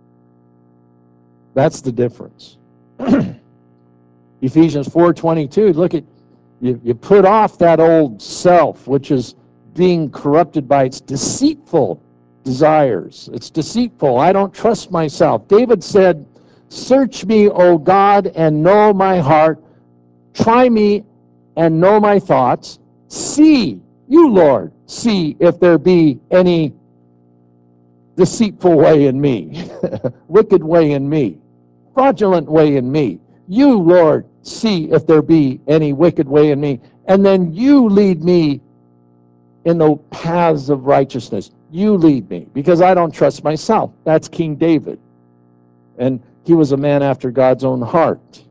That's the difference. Ephesians 4:22, look at, you put off that old self, which is being corrupted by its deceitful desires. It's deceitful. I don't trust myself. David said, search me, O God, and know my heart. Try me and know my thoughts. See, you, Lord, see if there be any deceitful way in me, wicked way in me, fraudulent way in me. You, Lord, see if there be any wicked way in me. And then you lead me in the paths of righteousness. You lead me, because I don't trust myself. That's King David. And he was a man after God's own heart.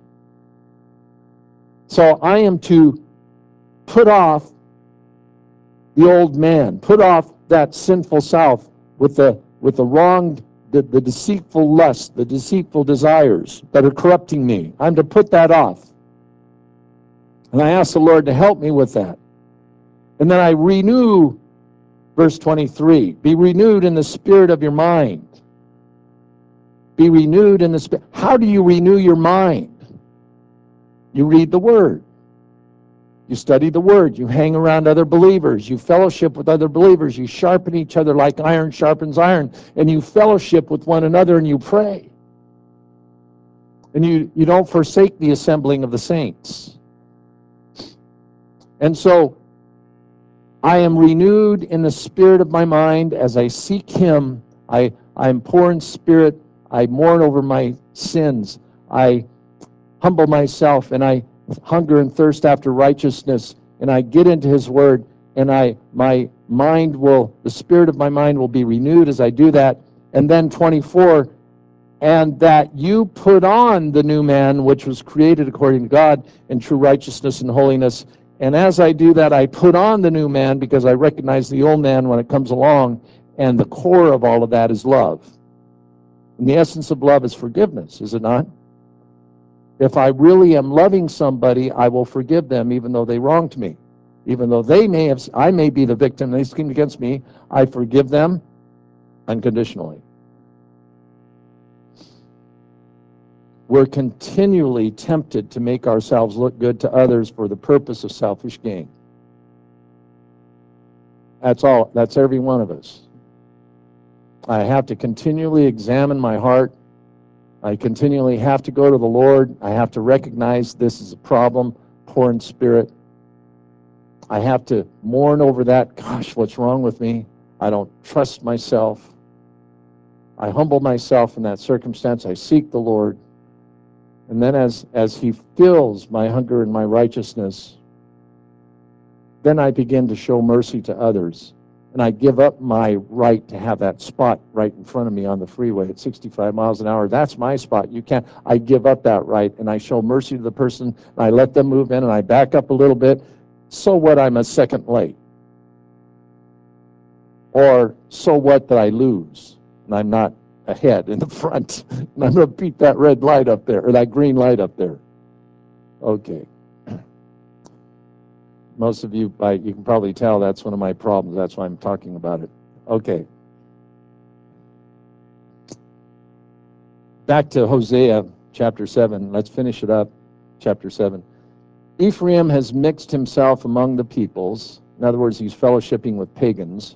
So I am to put off the old man, put off that sinful self with the wrong, the deceitful lust, the deceitful desires that are corrupting me. I'm to put that off. And I ask the Lord to help me with that. And then I renew, verse 23, be renewed in the spirit of your mind. Be renewed in the spirit. How do you renew your mind? You read the Word. You study the Word. You hang around other believers. You fellowship with other believers. You sharpen each other like iron sharpens iron. And you fellowship with one another and you pray. And you don't forsake the assembling of the saints. And so I am renewed in the spirit of my mind as I seek Him. I'm poor in spirit. I mourn over my sins. I humble myself, and I hunger and thirst after righteousness, and I get into His Word, and my mind will, the spirit of my mind will be renewed as I do that. And then 24, and that you put on the new man, which was created according to God in true righteousness and holiness. And as I do that, I put on the new man because I recognize the old man when it comes along, and the core of all of that is love. And the essence of love is forgiveness, is it not? If I really am loving somebody, I will forgive them even though they wronged me. Even though I may be the victim, they schemed against me, I forgive them unconditionally. We're continually tempted to make ourselves look good to others for the purpose of selfish gain. That's all. That's every one of us. I have to continually examine my heart. I continually have to go to the Lord. I have to recognize this is a problem, poor in spirit. I have to mourn over that. Gosh, what's wrong with me? I don't trust myself. I humble myself in that circumstance. I seek the Lord. And then as He fills my hunger and my righteousness, then I begin to show mercy to others. And I give up my right to have that spot right in front of me on the freeway at 65 miles an hour. That's my spot. You can't. I give up that right, and I show mercy to the person, and I let them move in, and I back up a little bit. So what, I'm a second late? Or so what that I lose, and I'm not ahead in the front, and I'm going to beat that red light up there, or that green light up there. Okay. Most of you, you can probably tell that's one of my problems. That's why I'm talking about it. Okay. Back to Hosea chapter 7. Let's finish it up. Chapter 7. Ephraim has mixed himself among the peoples. In other words, he's fellowshipping with pagans.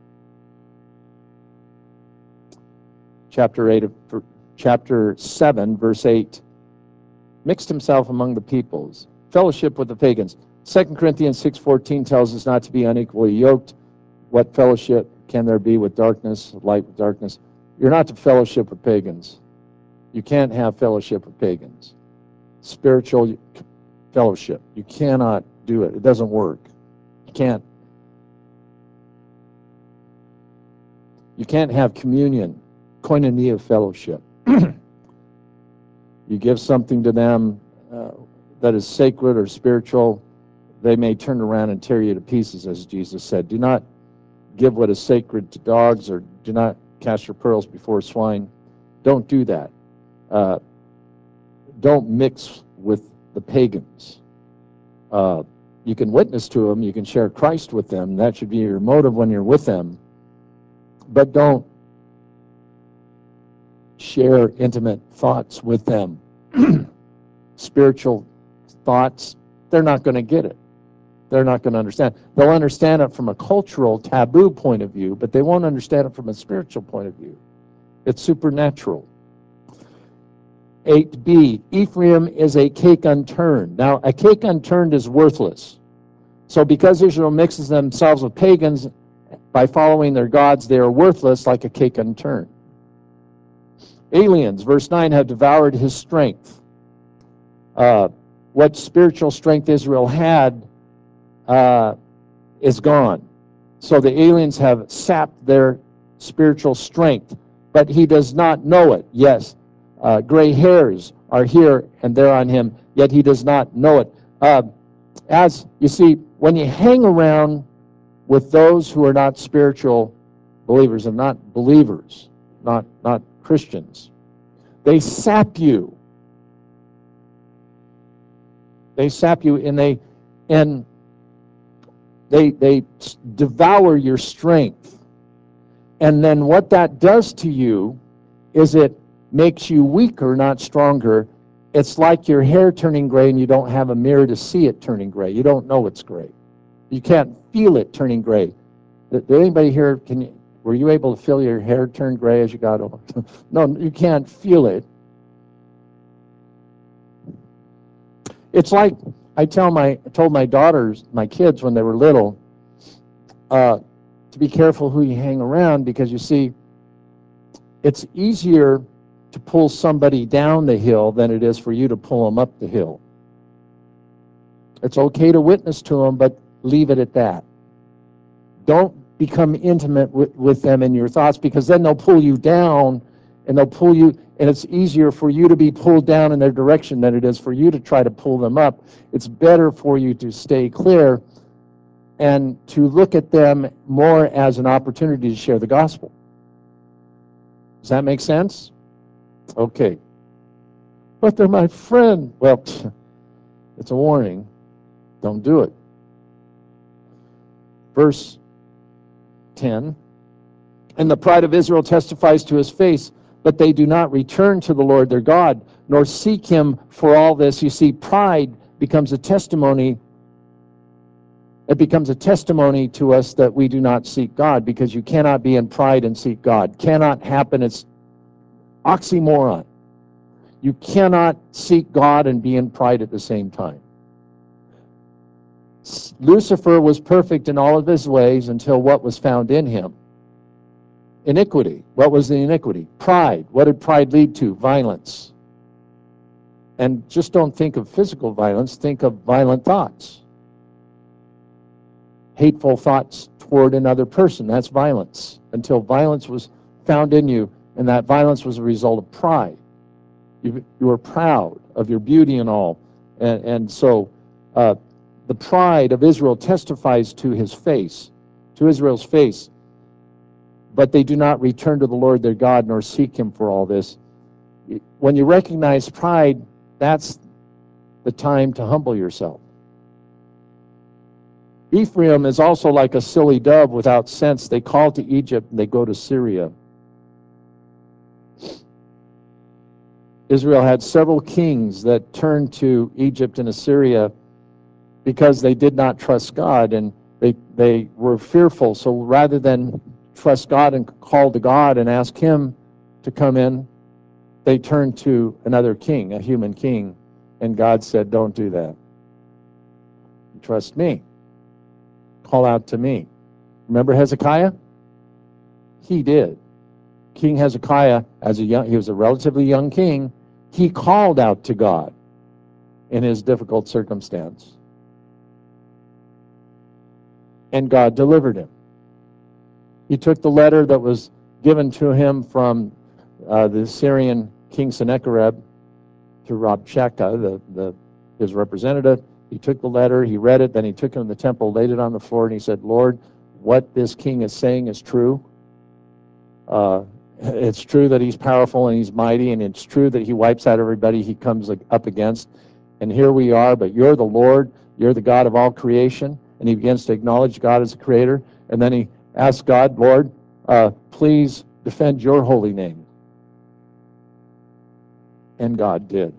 Chapter 7, verse 8. Mixed himself among the peoples. Fellowship with the pagans. 2 Corinthians 6:14 tells us not to be unequally yoked. What fellowship can there be with darkness, light with darkness? You're not to fellowship with pagans. You can't have fellowship with pagans. Spiritual fellowship. You cannot do it. It doesn't work. You can't have communion, koinonia fellowship. You give something to them that is sacred or spiritual, they may turn around and tear you to pieces, as Jesus said. Do not give what is sacred to dogs, or do not cast your pearls before swine. Don't do that. Don't mix with the pagans. You can witness to them. You can share Christ with them. That should be your motive when you're with them. But don't share intimate thoughts with them. Spiritual thoughts, they're not going to get it. They're not going to understand. They'll understand it from a cultural taboo point of view, but they won't understand it from a spiritual point of view. It's supernatural. 8b, Ephraim is a cake unturned. Now, a cake unturned is worthless. So because Israel mixes themselves with pagans by following their gods, they are worthless like a cake unturned. Aliens, verse 9, have devoured his strength. What spiritual strength Israel had is gone. So the aliens have sapped their spiritual strength, but he does not know it. Yes, gray hairs are here and there on him, yet he does not know it. As you see, when you hang around with those who are not spiritual believers and not believers, not Christians, they sap you. They sap you, and they devour your strength. And then what that does to you is it makes you weaker, not stronger. It's like your hair turning gray and you don't have a mirror to see it turning gray. You don't know it's gray. You can't feel it turning gray. Did anybody here, were you able to feel your hair turn gray as you got older? No, you can't feel it. It's like I told my daughters, my kids when they were little, to be careful who you hang around, because you see, it's easier to pull somebody down the hill than it is for you to pull them up the hill. It's okay to witness to them, but leave it at that. Don't become intimate with them in your thoughts, because then they'll pull you down, and they'll pull you, and it's easier for you to be pulled down in their direction than it is for you to try to pull them up. It's better for you to stay clear and to look at them more as an opportunity to share the gospel. Does that make sense? Okay. But they're my friend. Well, it's a warning. Don't do it. Verse 10. And the pride of Israel testifies to his face, but they do not return to the Lord their God, nor seek him for all this. You see, pride becomes a testimony. It becomes a testimony to us that we do not seek God, because you cannot be in pride and seek God. Cannot happen. It's oxymoron. You cannot seek God and be in pride at the same time. Lucifer was perfect in all of his ways until what was found in him? Iniquity. What was the iniquity? Pride. What did pride lead to? Violence. And just don't think of physical violence, think of violent thoughts. Hateful thoughts toward another person, that's violence. Until violence was found in you, and that violence was a result of pride. You were proud of your beauty and all. And so the pride of Israel testifies to his face, to Israel's face. But they do not return to the Lord their God, nor seek him for all this. When you recognize pride, that's the time to humble yourself. Ephraim is also like a silly dove without sense. They call to Egypt and they go to Syria. Israel had several kings that turned to Egypt and Assyria because they did not trust God, and they were fearful. So rather than trust God and call to God and ask him to come in, they turned to another king, a human king, and God said, don't do that. Trust me. Call out to me. Remember Hezekiah? He did. King Hezekiah, he was a relatively young king, he called out to God in his difficult circumstance. And God delivered him. He took the letter that was given to him from the Syrian king Sennacherib to Rabshakeh, his representative. He took the letter, he read it, then he took it in the temple, laid it on the floor, and he said, Lord, what this king is saying is true. It's true that he's powerful and he's mighty, and it's true that he wipes out everybody he comes up against. And here we are, but you're the Lord, you're the God of all creation. And he begins to acknowledge God as the creator. And then he asks God, Lord, please defend your holy name. And God did.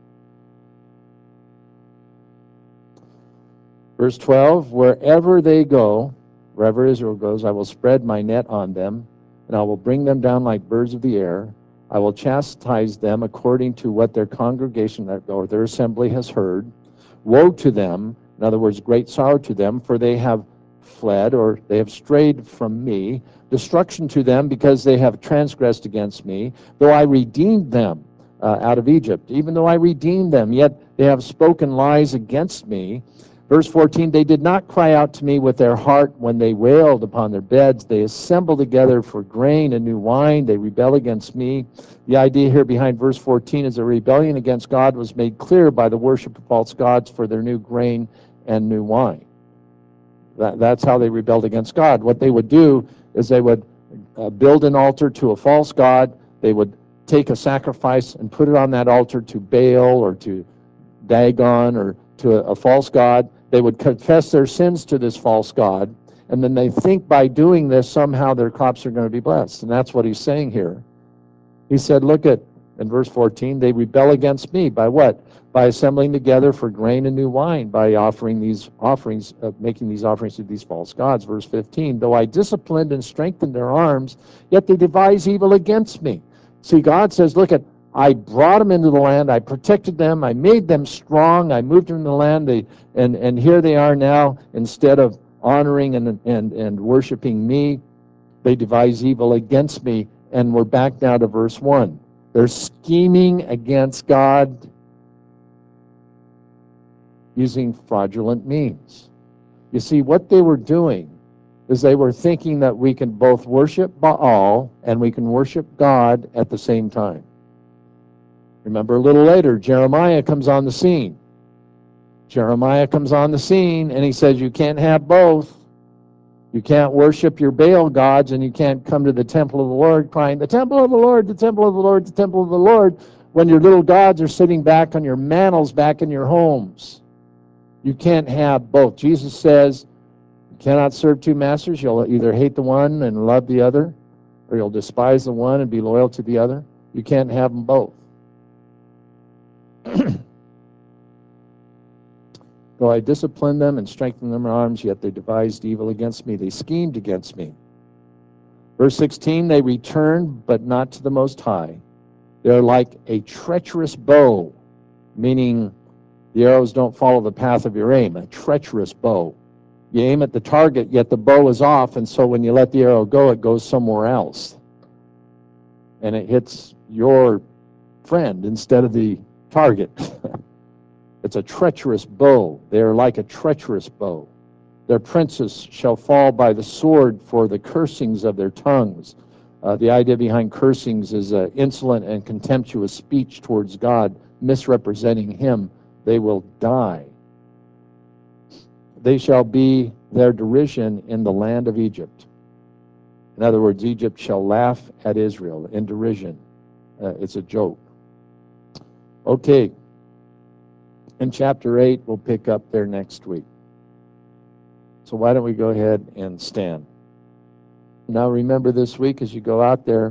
Verse 12, wherever they go, wherever Israel goes, I will spread my net on them, and I will bring them down like birds of the air. I will chastise them according to what their congregation or their assembly has heard. Woe to them, in other words, great sorrow to them, for they have fled, or they have strayed from me. Destruction to them, because they have transgressed against me. Though I redeemed them out of Egypt, even though I redeemed them, yet they have spoken lies against me. Verse 14, they did not cry out to me with their heart when they wailed upon their beds. They assemble together for grain and new wine. They rebel against me. The idea here behind verse 14 is a rebellion against God was made clear by the worship of false gods for their new grain and new wine. That's how they rebelled against God. What they would do is they would build an altar to a false god. They would take a sacrifice and put it on that altar to Baal or to Dagon or to a false god. They would confess their sins to this false god, and then they think by doing this somehow their crops are going to be blessed. And that's what he's saying here. He said, look at In verse 14, they rebel against me by what? By assembling together for grain and new wine, by offering these offerings, making these offerings to these false gods. Verse 15, though I disciplined and strengthened their arms, yet they devise evil against me. See, God says, look at, I brought them into the land, I protected them, I made them strong, I moved them in the land, and here they are now, instead of honoring and worshiping me, they devise evil against me. And we're back now to verse 1. They're scheming against God using fraudulent means. You see, what they were doing is they were thinking that we can both worship Baal and we can worship God at the same time. Remember, a little later, Jeremiah comes on the scene. Jeremiah comes on the scene and he says, you can't have both. You can't worship your Baal gods, and you can't come to the temple of the Lord crying, the temple of the Lord, the temple of the Lord, the temple of the Lord, when your little gods are sitting back on your mantles back in your homes. You can't have both. Jesus says, you cannot serve two masters. You'll either hate the one and love the other, or you'll despise the one and be loyal to the other. You can't have them both. Though I disciplined them and strengthened their arms, yet they devised evil against me. They schemed against me. Verse 16, they returned, but not to the Most High. They're like a treacherous bow, meaning the arrows don't follow the path of your aim, a treacherous bow. You aim at the target, yet the bow is off, and so when you let the arrow go, it goes somewhere else. And it hits your friend instead of the target. It's a treacherous bow. They are like a treacherous bow. Their princes shall fall by the sword for the cursings of their tongues. The idea behind cursings is insolent and contemptuous speech towards God, misrepresenting him. They will die. They shall be their derision in the land of Egypt. In other words, Egypt shall laugh at Israel in derision. It's a joke. Okay. In chapter 8, we'll pick up there next week. So why don't we go ahead and stand. Now remember this week as you go out there,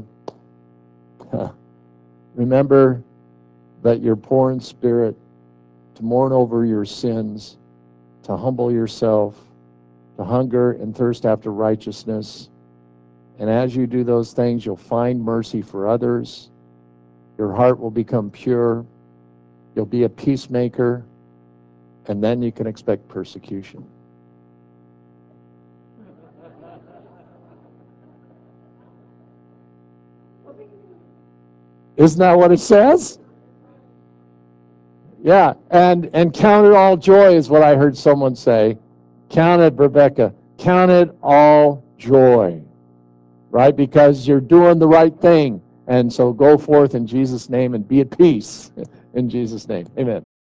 remember that you're poor in spirit, to mourn over your sins, to humble yourself, to hunger and thirst after righteousness. And as you do those things, you'll find mercy for others. Your heart will become pure. You'll be a peacemaker. And then you can expect persecution. Isn't that what it says? Yeah, and count it all joy is what I heard someone say. Count it, Rebecca, count it all joy, right? Because you're doing the right thing. And so go forth in Jesus' name and be at peace in Jesus' name. Amen.